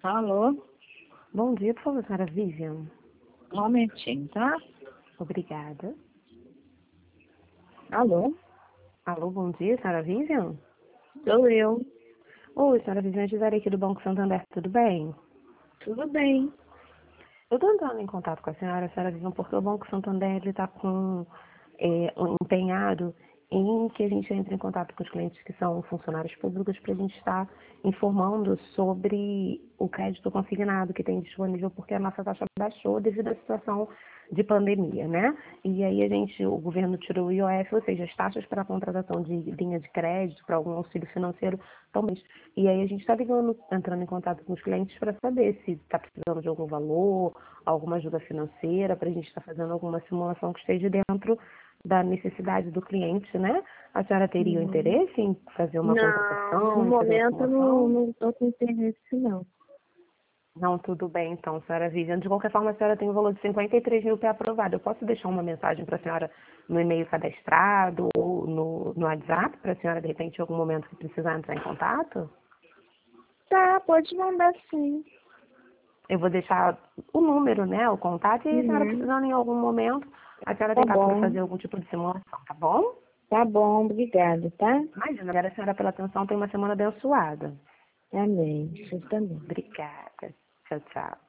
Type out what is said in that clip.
Alô? Bom dia, por favor, senhora Vivian. Um momentinho, tá? Obrigada. Alô? Alô, bom dia, senhora Vivian. Sou eu. Oi, senhora Vivian, Gisele aqui do Banco Santander, tudo bem? Tudo bem? Eu estou entrando em contato com a senhora Vivian, porque o Banco Santander está um empenhado em que a gente entre em contato com os clientes que são funcionários públicos para a gente estar informando sobre o crédito consignado que tem disponível, porque a nossa taxa baixou devido à situação de pandemia, né? E aí o governo tirou o IOF, ou seja, as taxas para a contratação de linha de crédito, para algum auxílio financeiro também. E aí a gente está entrando em contato com os clientes para saber se está precisando de algum valor, alguma ajuda financeira, para a gente estar fazendo alguma simulação que esteja dentro da necessidade do cliente, né? A senhora teria o Uhum. interesse em fazer uma Não, no contratação, em fazer uma momento eu não, simulação? não tô com interesse, não. Não, tudo bem então, senhora Vivian. De qualquer forma, a senhora tem o valor de 53 mil para aprovado. Eu posso deixar uma mensagem para a senhora no e-mail cadastrado ou no WhatsApp, para a senhora, de repente, em algum momento que precisar entrar em contato? Tá, pode mandar sim. Eu vou deixar o número, né, o contato, e a senhora Uhum. precisando em algum momento, a senhora Tá tentar para bom. fazer algum tipo de simulação, tá bom? Tá bom, obrigada, tá? Imagina, agora a senhora pela atenção, tem uma semana abençoada. Amém. Você também. Obrigada. Tchau, tchau.